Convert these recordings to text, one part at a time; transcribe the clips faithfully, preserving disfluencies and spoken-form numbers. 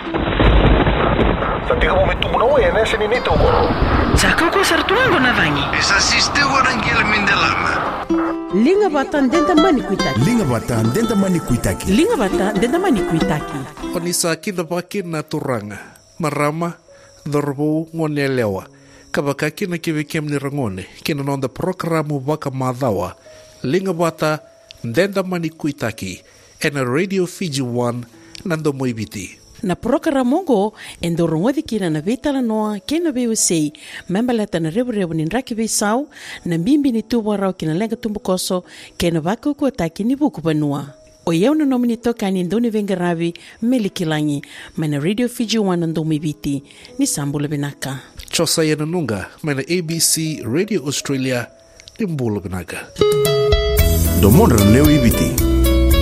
Tadi kamu mitumuna ya nese ni nito mo. Saka ko sartuango na vangi. Esa sistewa nangila mindelama. Linga bata ndenda mani kuitaki. Linga bata ndenda mani kuitaki. Linga bata ndenda mani kuitaki. Onisa kina baki na turanga. Marama dorbo ngone lewa. Kabaka kina kivikem ni rangone. Kina nonda programu baka madhawa. Linga bata ndenda mani kuitaki. Ena Radio Fiji one nando moibiti. Na programa ngo endorongodi kina na vetala noa kena veu sei membaleta na rebu rebu ni nraki vei sau na mbimbi ni tu warau kina lenga tumbu koso kena wako ko taki ni buku banua. O yeu na nomini toka ni ndoni venga ravi melikilangi mana Radio Fiji one ando moibiti ni sambula binaka. Chosa yana nunga mana A B C Radio Australia ni mbula binaka. Domondra leo ibiti.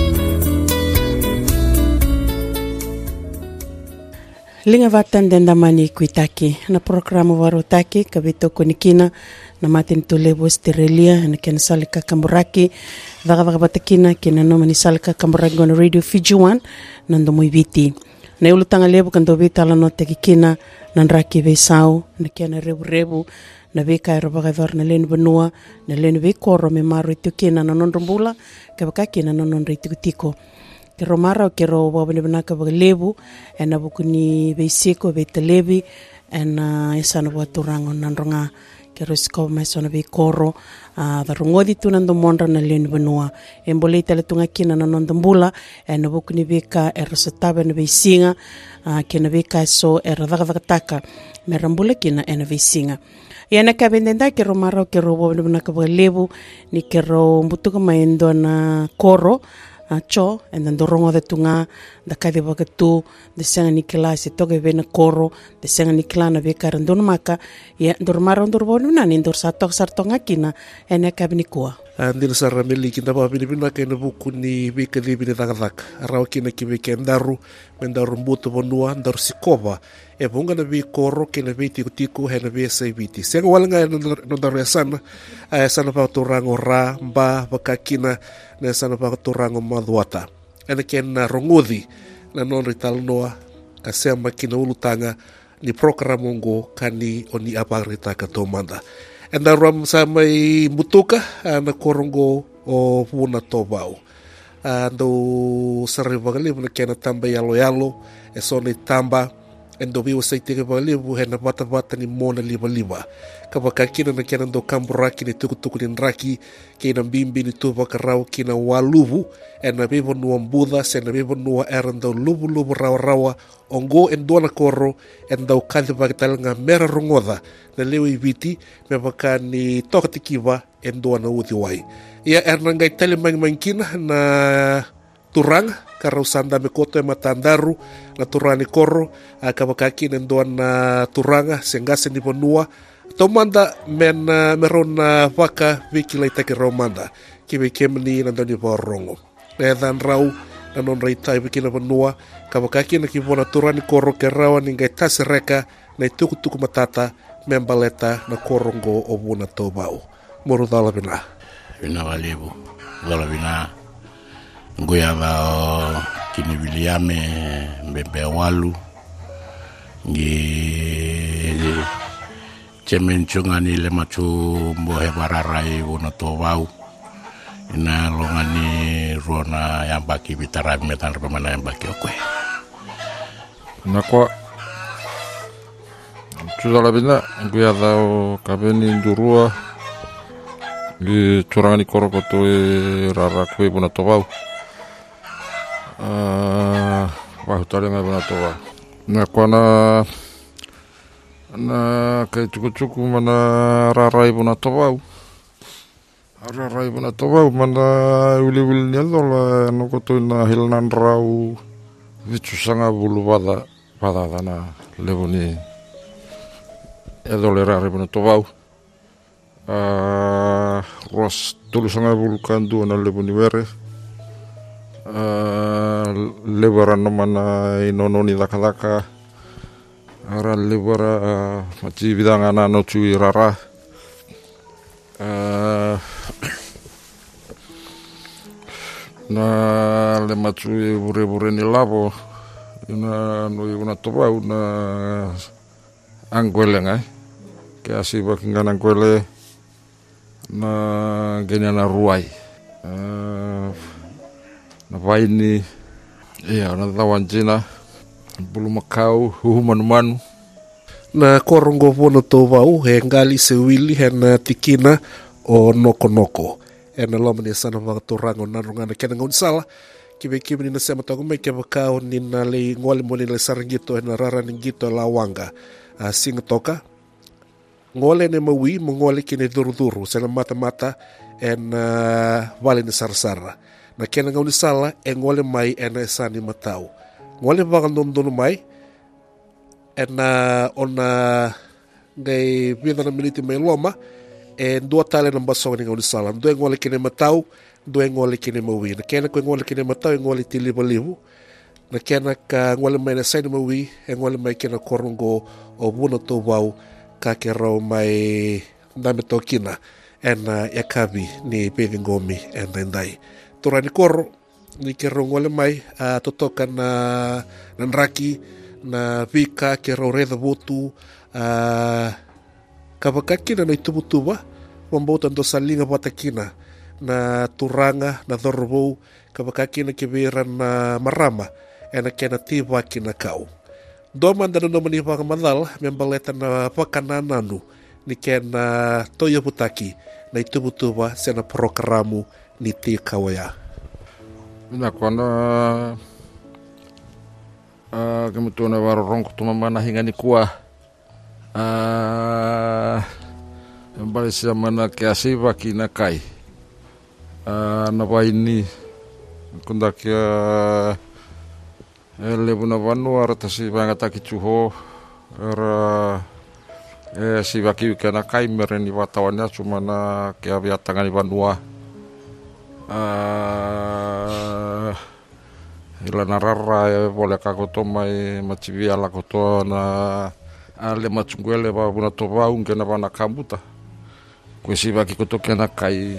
Linga vatan denda mani kuitaki na programa warutaki kabito konikina na matin tulebo Australia na ken salika kamburaki vaga vaga batakina kena no mani salika kamburaki on Radio Fiji one nando moibiti na ulutanga lebo kando vitala no tekikina na nraki vesau na kena rebu rebu na veka robaga var na len benua na len ve koro me maro tukina na nondombula kabaka na nonondre tikutiko kero mara o kero wabene benaka bagalebu ena bukuni beisiko betelebi ena isana waturango nandronga kero sko mesona be koro a darungodi tunando mondra na len benua embole tele tunga kina na nondombula ena bukuni beka erosatabe na beisinga kena beka so eradaga daga merambula kina ena beisinga yana kabendenda kero mara o kero wabene benaka bagalebu ni kero mbutuka maendo na koro cho and then dorongo de tunga da kade bagatu de sanga nikla se toge bena koro de sanga nikla na be karandon maka ya dormaro dorbonu na ni dor satok sartonga kina ene kabnikua andil sarameli kinda ba binibina kena buku ni bika di bini tagadak araw kina kibike ndaru mendaru mbuto bonua ndaru sikova e bunga na bi koro kena biti kutiku hena bi sabiti senga walanga no daru sana ay sana pa turango ra mba bakakina na sana pa turango madwata ene kena rongodi na non rital noa kasema kina ulutanga ni programa ngo kani oni aparita ka tomanda enda ram samai mutuka na korongo o puna tobau ando sarivagale na kena tamba yalo yalo e sone tamba endo viu saite ke vale bu hena bata bata ni mona liba liba kabaka kina na kena ndo kamburaki ni tuku tuku ni nraki kina bimbi ni tuva karau kina waluvu ena vivo nuwa mbuda sena vivo nuwa erando lubu lubu rawa rawa ongo endona koro enda ukadhi bagital nga mera rungoda na leo ibiti me baka ni tokatikiva endona uthi wai ia erna ngai tele mang mangkina na turang karau sanda me koto e matandaru na turani koro kabakaki endona na turanga sengase ni bonua tomanda men merona vaka vikila itake romanda kibe kemni na ndoni borongo edan rau na non reitai bikina bonua kabakaki na kibona turani koro kerawa ningai tasereka na tuku tuku matata membaleta na korongo obuna tobau moru dala bina bina valibu dala bina ngoya ba kini Williame mbebe walu ngi cemen chungani le machu mbohe bararai bona tobau ina longani rona yang baki bitara metan pemana yang baki okwe nakwa Chudala bina gue adao kabeni durua di curangani korokoto e rara kue bona tobau ah wah tali ngai bona tobau nakwa na na kai cukup-cukup mana rara bona tobau rara bona tobau mana wili-wili nyelola nokoto na hilnan rau vitu sanga bulu pada pada dana leboni edolera rebona tobau uh, ros tulu sanga bulukan du na leboni were uh, lebara nomana inononi daka-daka ara lebara uh, maci bidang ana no cui rara uh, na le macui bure-bure ni labo ina nui una topau na angkwele ngai ke asiba kinga angkwele na genya na ruai na vaini ia na tawanjina bulu makau huhu manu manu na korongo vono tō wau he ngali se wili he na tikina o noko noko e na loma ni sana wanga tō rango narungana kena ngauni sala kiwe kiwe ni na sema tagu mai kia wakao ni na le ngole mo ni le sarangito he na rara ni ngito la wanga uh, singa toka ngole ne maui mo ngole kine duru duru sena mata mata e na wale ni sarasara na kena ngauni sala e ngole mai e na esani matau ngole wanga nondono mai e na ona ngai vida na miniti mai loma e dua tale na basonga ni ngauni sala ndoe ngole kine matau ndoe ngole kine maui na kena koe ngole kine matau e ngole ti liba libu na kena ka ngole mai na saini maui e ngole mai kena korongo o vuna tō wau ka ke rau mai name tō kina e na yakabi ni pevi ngomi e na indai torani koro ni ke rau ngole mai a totoka na na nraki na vika ke rau redha votu a kawakakina na itubutuba wambauta ndo salinga watakina na turanga na dhorobou kawakakina ke vera na marama e na kena tiwa kina kau doma ndana no mani waka madal membaleta na wakanananu ni kena toya putaki na itubutuba sena programo ni te kawaya ina kwana uh, kemutuana waro rongko tumamana hinga ni kuah uh, mbali siya mana ke asiba kina kai uh, na waini kunda kia ele buna vanu arata si bangata kichuho era e si baki kana kai mereni watawana cuma na kia biatangani vanua uh, ila narara e vole kakoto mai machivia la koto na ale machungwele ba buna toba unge na bana kambuta kwesi baki koto kana kai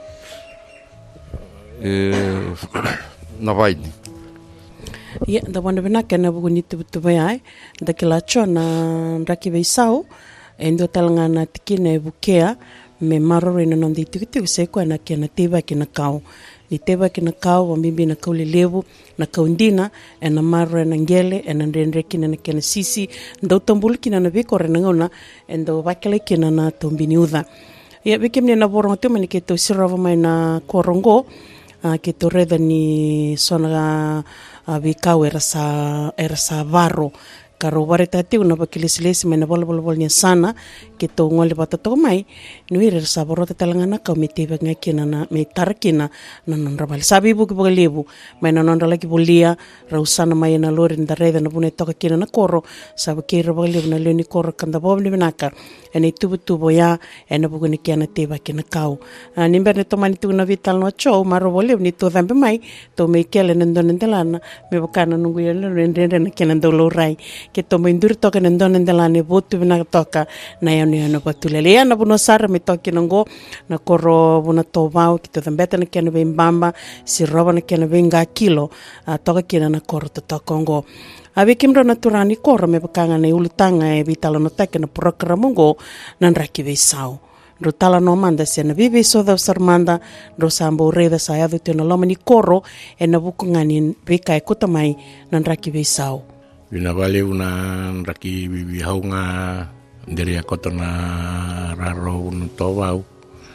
e na vaini ia da wana bena kana buguni tu vai da kila chona raki veisau endo talanga tikina e bukea me maroro ina non di tikitu se ko na kena teva kina kau ni teva kina kau wa mimbi na kauli levu na kaundina e na maroro na ngele e na ndendre kina na kena sisi ndo tambul kina na viko re ngona endo vakele kina na tombini uda ia vikimne na borongo te mani ke to sirava mai na korongo uh, ke to reda ni sona uh, vikau era sa era sa varo karo wareta tiu na bakilisilesi mai na bol bol bol nya sana ke to ngole bata to mai nui re sa borota talangana ka me teva ngakina na me tarkina na non rabal sabi bu ke lebu mai na non lagi bolia rausana mai na lori nda reda na bune toka kina na koro sa ke rabal lebu na leni koro kanda boble benaka ene tubu tubo ya ene bu ne kina teva kina kau ni mberne to mani tu na vital no cho maro bole ni to dambe mai to me kele nendo nendelana me bokana nungu ya rende na kina ndolo rai ke to mendur toka nendo nendelane botu bena toka na ya ni na patulele ya na buno sara me toki nango na koro buna to vau ki to tambeta na kena bembamba si roba na kena benga kilo uh, toka kena na koro to tokongo ave kimro na turani koro me bakanga na ulutanga e vitalo no take na programo na nraki veisau ro tala no manda se na vive so da sarmanda ro sambo reda sa ya do na lomani koro e na bukungani veka e kota mai na nraki veisau Vina vale una raki vivi haunga ndere kota na raro un tovau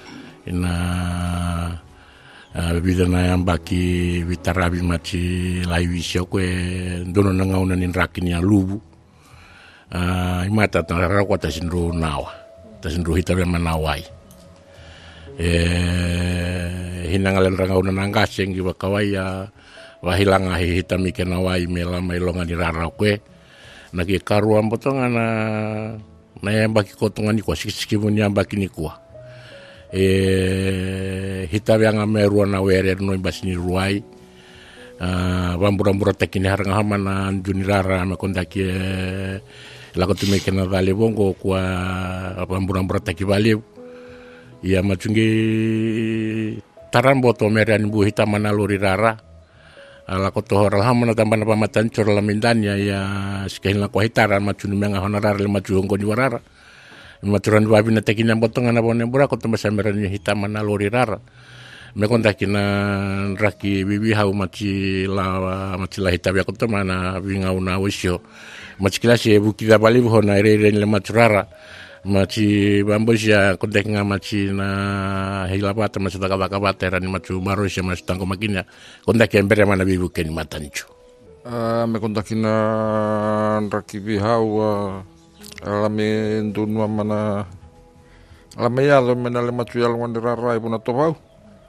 ina uh, vida na ambaki vitarabi machi laivi siokwe dono na ngauna ni raki ni alubu uh, imata ta raro kota sindro nawa ta sindro hitabe manawai e hinangalen rangauna nangaseng gi wakawaya wahilanga hitami ke nawai mela mailonga ni rara kwe na ke karua mbotonga na na yambaki kotonga ni kwa sikisikivu ni yambaki ni kwa e hitabe anga merua na were no imbasi ni ruai uh, wambura-mbura tekini haranga hama na juni rara me kondaki e lako tume ke na vale bongo kwa wambura-mbura teki vale ia machungi tarambo to merani bu hitama na lori rara ala ko to horal hamana tambana pamatan chor la mindania ya skehla ko hitara machuni menga honorar le machu ngoni warara maturan wabi na tekina botonga na bone bura ko to masamera ni hitama na lori rara me konta kina raki bibi hau machi la machi la hitabia ko to mana winga una wisho machi klase buki da bali ho na re le maturara machi bambosia konta kinga machi na hilapata machi taka taka batera ni machu marosha machi tango makinya konta kembere mana bibu ken matancho uh, me konta kina raki bibi hau uh, alame ndunwa mana alame ya lo mena le machu ya lo ndirara ibuna topau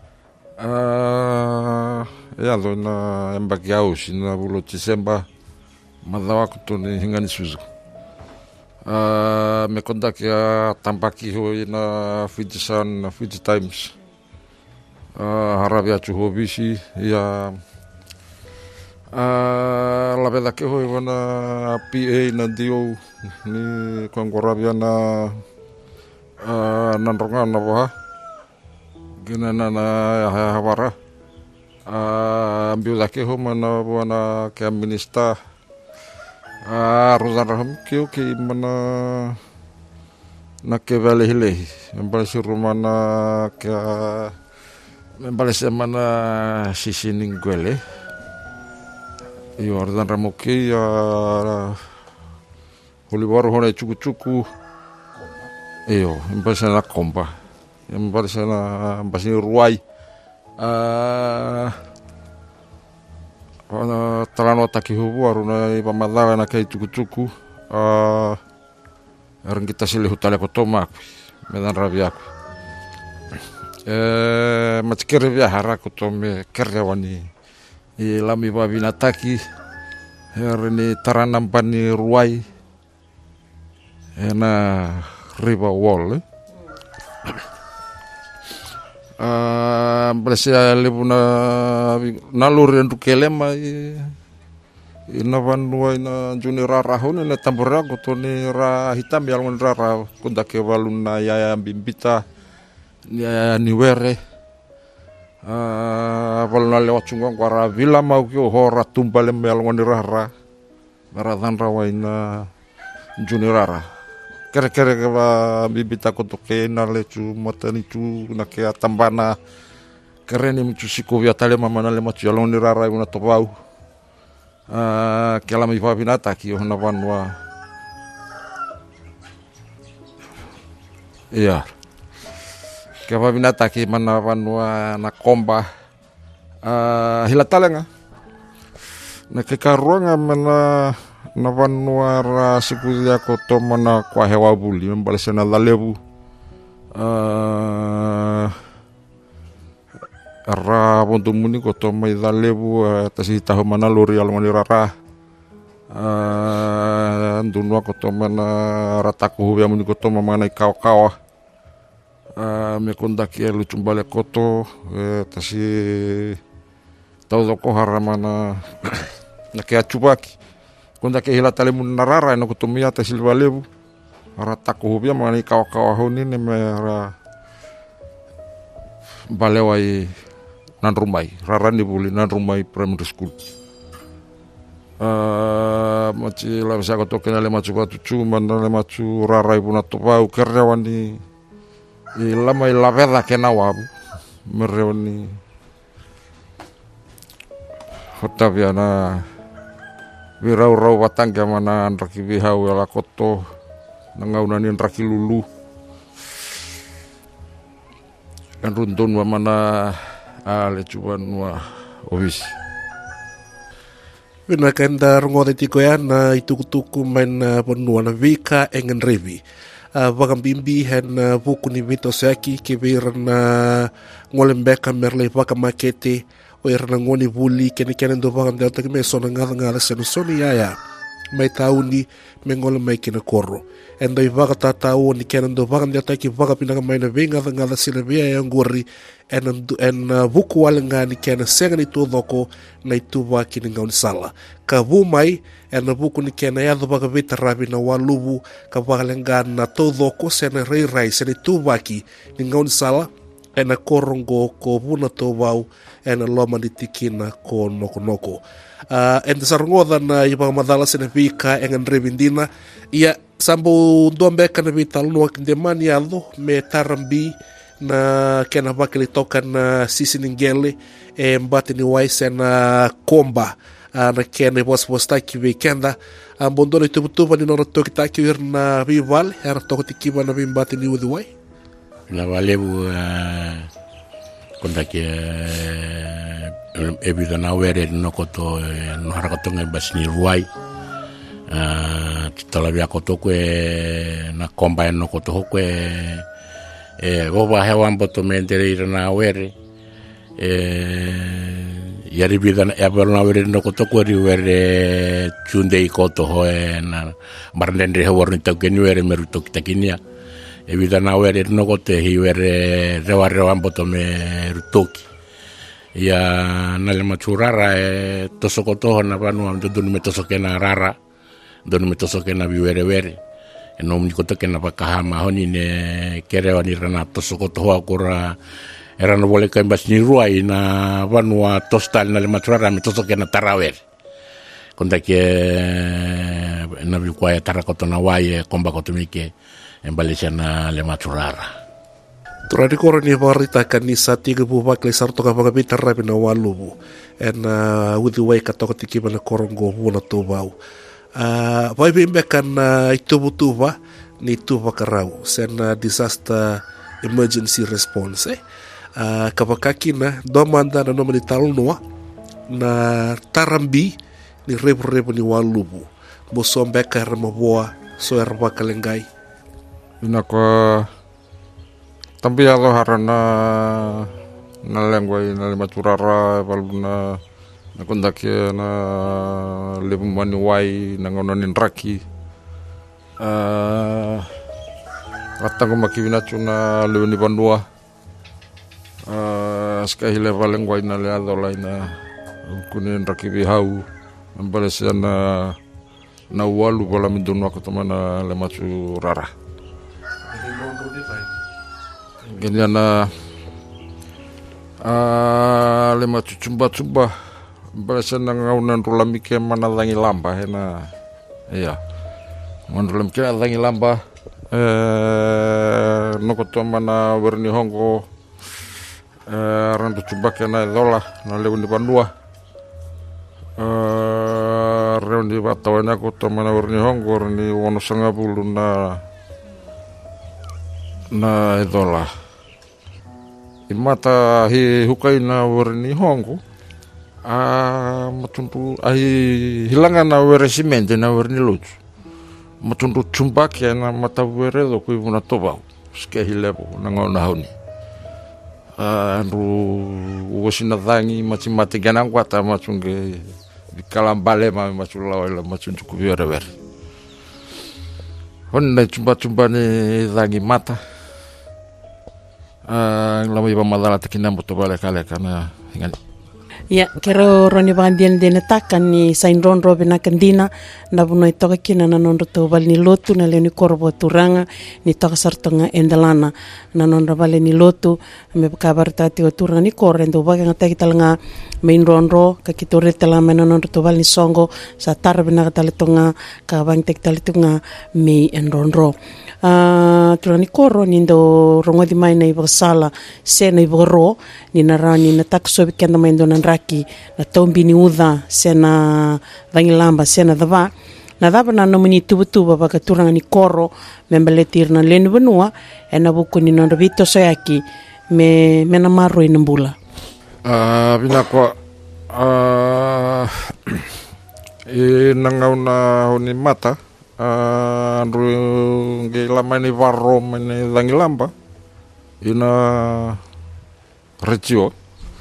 ah ya lo na embagiao sina bulo Desemba madawa kutuni hingani suzu ah me kontak ya tampaki ho ina Fijisan Fiji Times ah harabia chuhobisi ya ah la verdad que ho wana P A na dio ni kongorabia na ah nanronga na wa gina na na hawara ah ambil laki ho mana wana ke minista ah rozan raham kyo ki mana na ke vale hile membal suruh mana ke membal mana sisi ninguele yo rozan ramoki ya holibaru hone cuku-cuku iyo membal sana kompa yang pada sana basini ruai ah uh, talano taki hubu aruna pamadawa na kai cuku-cuku ah uh, orang kita silih hutale kotomak medan rabiaku eh macikir via haraku tome kerjawani i lami babina taki herni taranam pani ruai ena riba wall eh? Uh, Malaysia lebuna nalur yang dukelema ina vanua ina juni rarahun ina tambora kutoni ra hitam yang rara kunda ke waluna ya bimbita ya niwere uh, waluna lewat cungong kwara vila mau kyo hora tumbale yang rara maradan rawa ina juni rara kere-kere ke bibita ko toke na lechu motani chu na ke tambana kere ni mchu siko via tale mama na le machu yalon ni rara una topau ah kela mi pa binata ki ona vanwa iya ke pa binata ki mana vanwa na komba ah hilatalenga na ke karuanga mana na vanuara sikulia koto mana kwa hewa buli membalesana lalebu uh, ra pontu muni koto mai lalebu uh, tasi tahu mana lori almani rara uh, ndunwa koto mana rataku hubia muni koto mana kawa kawa uh, mekundaki elu cumbale koto uh, tasi tahu doko haramana nakia cubaki kunda ke hila tale mun narara no kutumia ta silva lebu ara taku hubia mani kawa-kawa honi ne mera balewai nan rumai rara ni buli nan rumai primary school ah uh, machi la bisa ko tokena le machu batu chu mandale machu rara ibuna topau kerjawani ilama ila veda kenawabu merewani hotaviana wirau-rau watangga mana raki bihau ala koto nangaunanin raki lulu kan runtun wa mana ale cuban wa obis Vina kenda ngore tiko ya na itukutuku main ponua na vika engen revi vakambimbi hen vuku ni vito seaki ke viran ngolembeka merle vaka makete o irana ngoni vuli kene kene do vakam delta ke me sona ngada ngada senu soni yaya mai tauni me ngole mai kene korro endo i vaka tatau ni kene do vakam delta ki vaka pinaka mai na venga ngada sile via ya ngori en en vuku wale ngani kene senga ni to doko na itu vaki ni ngauni sala ka vu mai en vuku ni kene ya do vaka vita rabi na walubu ka vaka ngana na to doko sena rei rai sena itu vaki ni ngauni sala e na korongo ko vuna tō wau e na loma ni tikina ko noko noko. Uh, e na sarongoda na i mga madala sina vika e ngan revindina ia sambo ndoambeka na vita alunua kindemani alo me tarambi na kena wakili toka na sisi ningele e mbati ni waise na komba uh, na kena waswastaki weekenda ambondona um, itubutuba ni nora toki taki uir na vivale era toko tikiba na vimbati ni udhi wai na walebu uh, kondaki uh, e vida na were no koto uh, no harakatonga basini ruai uh, titala via koto kwe na komba e no koto hokwe e goba hewa mboto mendere ira na were e yari vida na eba na were no koto kwe ri were chunde i koto hoe na marandendre hewa warni tau keni were meru toki takinia e vida na were no kote hi were rewa rewa mboto me rutoki ia na le machurara e tosoko toho na vanua donu me tosoke na rara donu me tosoke na viwere were e no mni kotoke na pakahama honi ne kerewa ni rana tosoko toho akura e rana vole ka imbas ni ruai na vanua tostal na le machurara me tosoke na tarawere konda ke na vikuaya tarakoto na waie komba kotomike e mbalesia na le machurara. Turari koro ni varita kanisa tiga buwa kle sarto ka mga bita rabi na walubu en uh, udhi wai katoka tikiba na korongo huna tubau. Uh, vai bimbe kan uh, itubu tuba ni tuba karau sen uh, disaster emergency response eh. Uh, kapakaki na domanda na nomani talunua na tarambi ni rebu rebu ni walubu bosombe ka remaboa so erba kalengai. Ina kwa tambi alo harana na lengua na le maturara baluna na kondaki na le mani wai na ngononin raki uh, ratango makivina chuna le ni bandua uh, skahi le lengua na le alo lai na kunin raki bihau ambalesiana na na walu bala mindunwa kutamana le maturara Ganyana uh, lema cucumba cuba balasa nangaunan rulami ke mana langi lamba hena iya manrulam ke langi lamba eh nokoto mana werni hongo eh randu cuba ke na dola na lewni bandua eh reuni batawanya ko to mana werni hongo ni wono sanga bulu na na dola imata hi hukai na warni hongo a matundu ai hilangan na were simente na warni lucu matundu chumbak ya na mata were do ku ibuna tobau ske hilebo na ngona honi a ru wosina dangi machimate ganang kwata machunge bikalambale ma machulawa la machunju ku were were honna chumba chumba ni dangi mata Uh, lama iba madala takina mboto bale kale kana ingali ya kero roni bandian de natakan ni sain ron robina kandina na buno itoka kina na nondo to bal ni lotu na le ni korbo turanga ni toka sartonga endalana na nondo bale ni lotu me kabar tati o turanga ni korrendo baga ngata kitalanga main ron ro ka kitore tala mena nondo to bal ni songo sa tarbina katalitonga ka bang tek talitonga me en ron ro Uh, turani koro nindo rongo di mai na iba sala se na iba ro ni na rani na takso bikenda mai ndo nan raki na tombi ni uda se na vangi lamba se na dava na dava na nomini tubu tuba baka turanga ni koro membeletir na lenu benua e na buku ni nondo vito soyaki me me na maro ina mbula uh, bina kwa uh, e nangau na honi mata Uh, nge lama ni varro ni langi lamba ina regio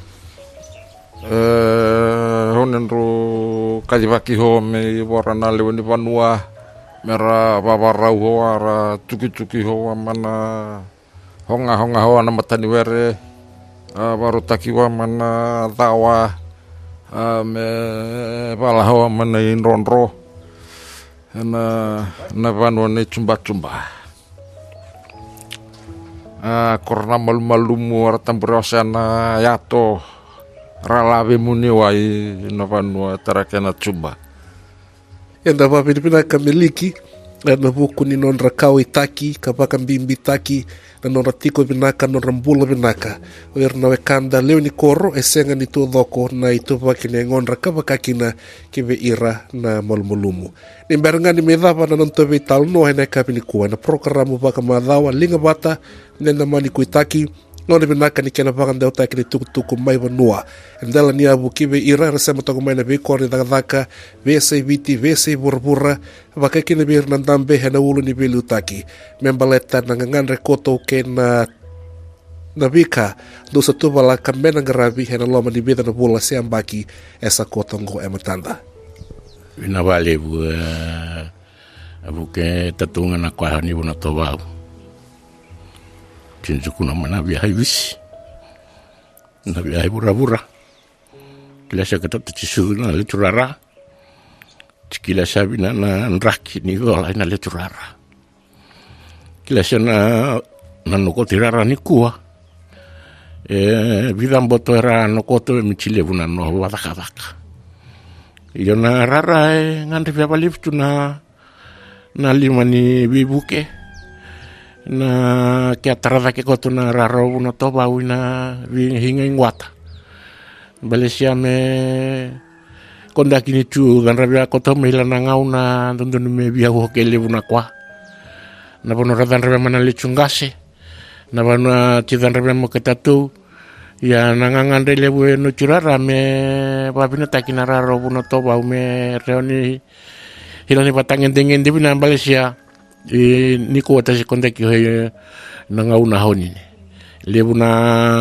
eh honen ro kajivaki ho me warana lewani vanua mera babarau ho ara tuki-tuki ho mana honga honga ho na matani were uh, baru takiwa mana tawa uh, me bala ho mana inronro na na vanua ni chumba chumba uh, korna malu-malumu aratambureosana yato ralawe muni wai na vanua tarakena chumba. Enda wa Pilipina kamiliki na buku ni non rakau itaki kapaka mbimbi taki na non ratiko binaka non rambula binaka o erna wekanda leo ni koro esenga ni tu dhoko na itu wakine ngon rakaba kakina kive ira na malumulumu ni mberenga ni medhava na non tobe talno hene kapini kuwa na programa baka madhawa linga bata nenda mani kuitaki ngon binaka ni kena baka ndeo taki ni tukutuku mai vanua ndala ni abu kive ira resema toko mai na vikori dhaka vese viti vese burabura baka kina bir nandambe hena ulu ni bili utaki membaleta na ngangan rekoto ke na na vika dosa tuba la kamena ngarabi hena loma ni bida na bula siambaki esa kotongo ematanda Vina vale bu abu ke tatunga na kwa ni bona tobau Tinsuku na mana biahai wisi na biahai bura-bura kila sa kata tisu na le turara kila sa bina na nraki ni gola na le turara kila sa na na noko tirara ni kuwa e bidam boto era noko to michile buna no wadaka iyo na rara e ngante pia baliftu na na lima ni bibuke na ke atarada ke koto na raro na toba wina hinga ingwata Malaysia me konda kini tu gan rabia koto me la ngau na ndon me bia ho ke lebu na kwa na bono radan rabia mana le chungase na bana tidan rabia mo ketatu ya nangangan de lebu no churara me babina takina raro na toba me reoni hilani batangen dengan di bina Malaysia e ni ko wata sekonda ki hoye na ngau na honi lebu na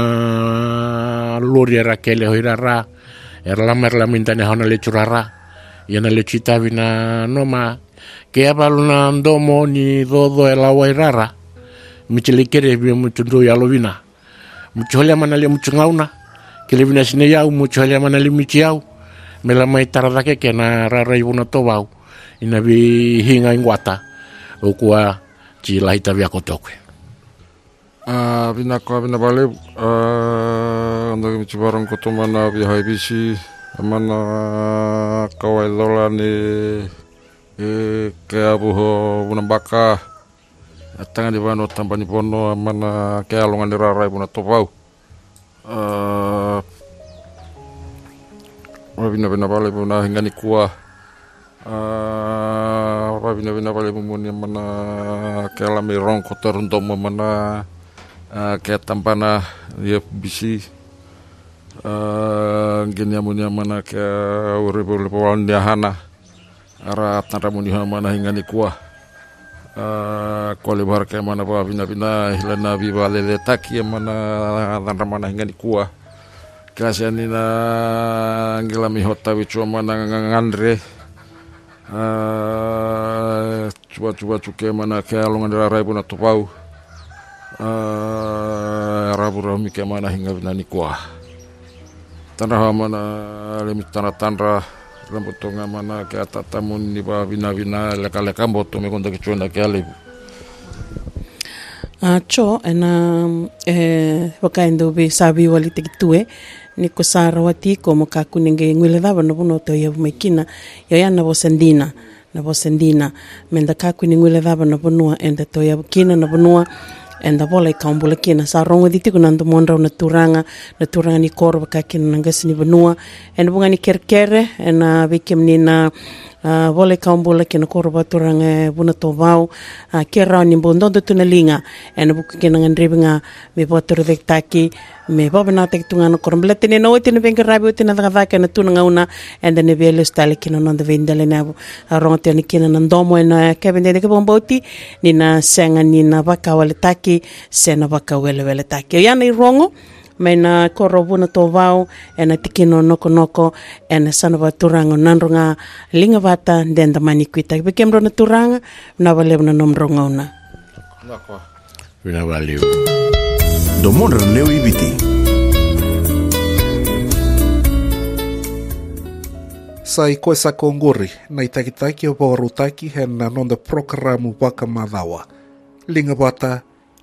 lori era kele hoira ra era la mer la mintane hona le churara yana le chita vina noma ke abaluna ndomo ni dodo ela wairara michelikere bi mutundo ya lovina mucholia manali muchungauna kele vina sine yau mucholia manali michiau mela mai tarada ke na rara ibuna tobau inabi hinga ingwata o kua chila hita via kotokwe. Ah, bina ko bina bale ah ando mi chibarong koto mana via haibisi mana kawai dola ni e ke abu ho bunambaka atanga di bano tambani pono mana ke alongan ni rarai buna topau. Ah bina bina bale buna hingga ni kuah Uh, apa bina-bina balik mumuni mana kela mirong kotor untuk mana uh, kayak tampana dia bisi uh, gini amunia mana kayak uribu-uribu dia hana arah tanpa muni mana hingga ni kuah uh, kuali bahar kayak mana apa bina-bina hilan nabi balik letak yang mana tanpa mana hingga ni kuah kasihan ni na ngilami hota wicu mana ngandre Uh, cuba-cuba cuke mana ke alungan darai pun atau pau uh, rabu rami ke mana hingga binani kuah tanah mana limit tanah tanah lembutonga mana ke atatamun di bawah bina-bina leka-leka boto me kontak cuanda ke alibu a cho ena e wakaindo be sabi wali tekitue ni ko sarawati ko mokaku ninge ngwele dava no bono to ya mekina ya yana bosendina na bosendina menda kaku ni ngwele dava no bonua enda to ya kina na bonua enda bola ikambula kina sa rongo diti ko nando monra na turanga na turanga ni korba kakina nangasi ni bonua enda bunga ni kerkere ena bikem ni na Uh, vole kaumbola kena korba turanga buna tovau uh, kera ni bondo tuna linga ena buku kena ngandribinga me botor vektaki me bobna tek tunga no korblete ne no tene venga rabi tena daga kana tuna ngauna enda ne velo stale kena no vendele na ronte ni kena ndomo ena kebende de bomboti ni na senga ni na baka wale taki sena baka wele wele taki yana irongo mena korobuna tovau ena tikino noko noko ena sanova turanga nandronga linga vata ndenda manikuita bekemro na turanga na vale na nomronga una nakwa vina valeu do monra leo ibiti sai ko sa kongori na itakitaki o borutaki hena nonda programu baka madawa linga vata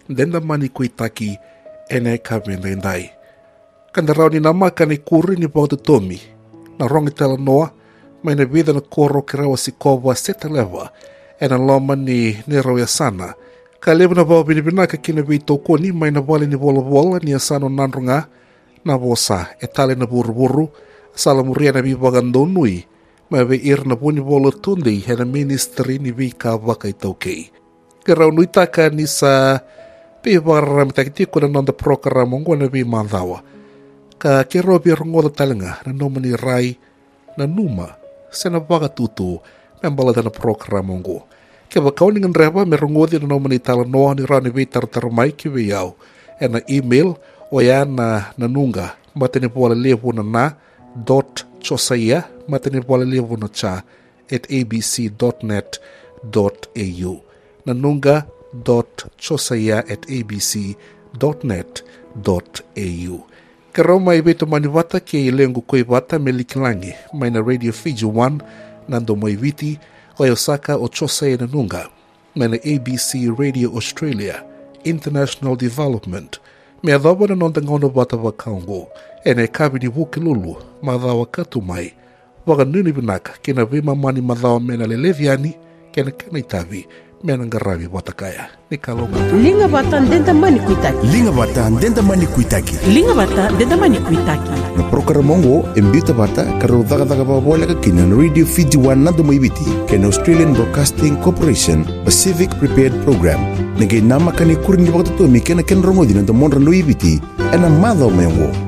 denda mani kuitaki ene kamenda indai. Kandarau ni nama kani kuri ni bautu tomi, na rongi tala noa, mai na vida na koro kirawa si kova seta lewa, ena loma ni nero ya sana. Ka lewa na bau binibinaka kina vito koni, mai na wale ni vola vola ni asano nandrunga, na vosa e tale na buru buru, sala muria na bibagando nui, mai ve ir na buni vola tundi, hena ministeri ni vika waka itaukei. Kirau nui taka ni sa pibarara mitakitiko na nanda programa ngona vi mandawa. Ka kero bi rongoda talenga na nomani rai na numa sena vaga tutu membala dana programa ngo. Ke ba kauningan reba me rongodi na nomani tala noa ni rani vi tar mai ki vi yau. E na email o ya na nanunga matene bola levu na na dot chosaya matene bola levu na cha at abc dot net dot au. Nanunga dot chosaya at abc dot net dot au. Karau mai beto mani wata ke i lengu koe wata me likilangi mai na Radio Fiji one nando mai viti o Osaka o Chosaya Nanunga mai na A B C Radio Australia International Development me adhawa na nonda ngono wata wakaungo e ne kabini wuke lulu madhawa katu mai waka nini binaka kena vima mani madhawa mena leleviani kena kena itavi mena ngaravi watakaya ni kalonga linga bata ndenda mani kuitaki Linga bata ndenda mani kuitaki. linga bata ndenda mani kuitaki Na programa mongo embita bata karo daga daga babola ka kina na Radio Fiji one nando maibiti ken Australian Broadcasting Corporation Pacific Prepared Program. Nage nama kani kurin di waktu tu mi kena ken rongo di nando monra no ibiti ena madho mengo.